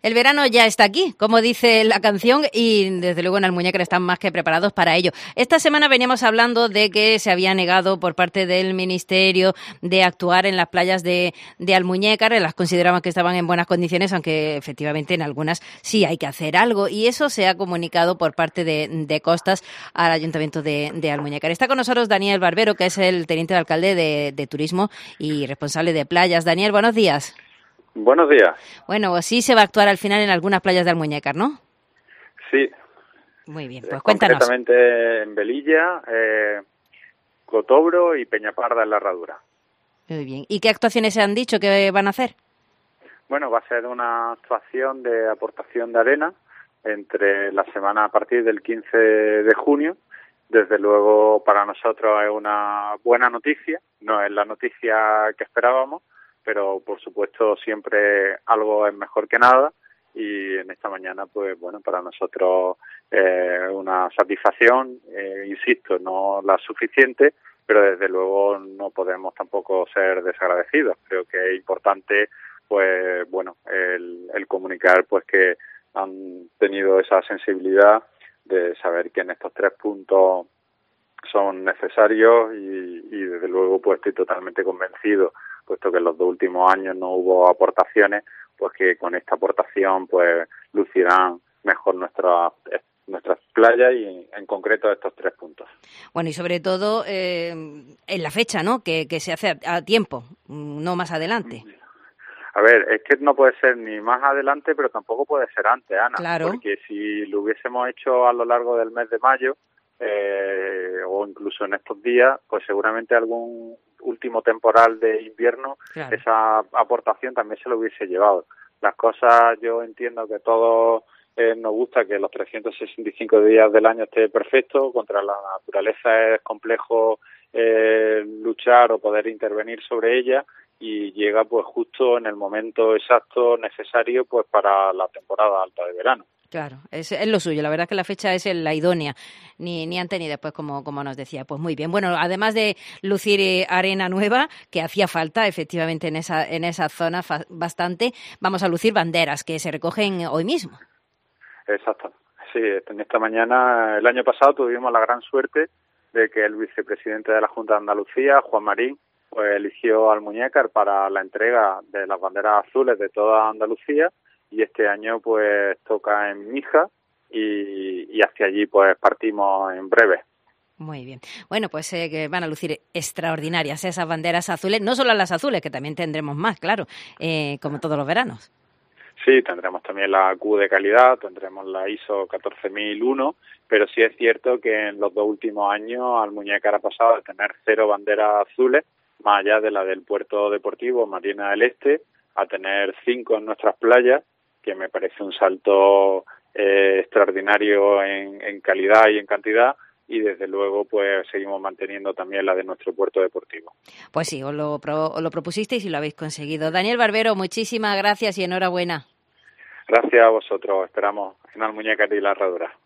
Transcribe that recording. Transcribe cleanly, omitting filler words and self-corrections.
El verano ya está aquí, como dice la canción, y desde luego en Almuñécar están más que preparados para ello. Esta semana veníamos hablando de que se había negado por parte del Ministerio de actuar en las playas de Almuñécar. Las consideraban que estaban en buenas condiciones, aunque efectivamente en algunas sí hay que hacer algo, y eso se ha comunicado por parte de Costas al Ayuntamiento de Almuñécar. Está con nosotros Daniel Barbero, que es el teniente de alcalde de Turismo y responsable de playas. Daniel, buenos días. Buenos días. Bueno, sí se va a actuar al final en algunas playas de Almuñécar, ¿no? Sí. Muy bien, pues cuéntanos. Concretamente en Velilla, Cotobro y Peñaparda en la Herradura. Muy bien. ¿Y qué actuaciones se han dicho que van a hacer? Bueno, va a ser una actuación de aportación de arena entre la semana a partir del 15 de junio. Desde luego para nosotros es una buena noticia, no es la noticia que esperábamos, pero por supuesto siempre algo es mejor que nada, y en esta mañana pues bueno, para nosotros una satisfacción, insisto, no la suficiente, pero desde luego no podemos tampoco ser desagradecidos. Creo que es importante pues bueno, el comunicar pues que han tenido esa sensibilidad de saber que en estos 3 puntos son necesarios, y desde luego pues estoy totalmente convencido, puesto que en los 2 últimos años no hubo aportaciones, pues que con esta aportación pues lucirán mejor nuestras playas, y en concreto estos 3 puntos. Bueno, y sobre todo en la fecha, ¿no? Que se hace a tiempo, no más adelante. A ver, es que no puede ser ni más adelante, pero tampoco puede ser antes, Ana. Claro. Porque si lo hubiésemos hecho a lo largo del mes de mayo, o incluso en estos días, pues seguramente algún último temporal de invierno, claro, esa aportación también se lo hubiese llevado. Las cosas, yo entiendo que todos nos gusta que los 365 días del año esté perfecto. Contra la naturaleza es complejo luchar o poder intervenir sobre ella, y llega pues justo en el momento exacto necesario pues para la temporada alta de verano. Claro, es lo suyo. La verdad es que la fecha es la idónea, ni antes ni después, como nos decía. Pues muy bien. Bueno, además de lucir arena nueva, que hacía falta efectivamente en esa zona bastante, vamos a lucir banderas que se recogen hoy mismo. Exacto. Sí, en esta mañana, el año pasado tuvimos la gran suerte de que el vicepresidente de la Junta de Andalucía, Juan Marín, pues eligió Almuñécar para la entrega de las banderas azules de toda Andalucía, y este año pues toca en Mija, y hacia allí pues partimos en breve. Muy bien. Bueno, pues que van a lucir extraordinarias esas banderas azules, no solo las azules, que también tendremos más, claro, como todos los veranos. Sí, tendremos también la Q de calidad, tendremos la ISO 14001, pero sí es cierto que en los 2 últimos años Almuñécar ha pasado de tener 0 banderas azules, más allá de la del puerto deportivo Marina del Este, a tener 5 en nuestras playas, que me parece un salto extraordinario en calidad y en cantidad, y desde luego pues seguimos manteniendo también la de nuestro puerto deportivo. Pues sí, os lo propusisteis y lo habéis conseguido. Daniel Barbero, muchísimas gracias y enhorabuena. Gracias a vosotros, esperamos en Almuñécar y la Herradura.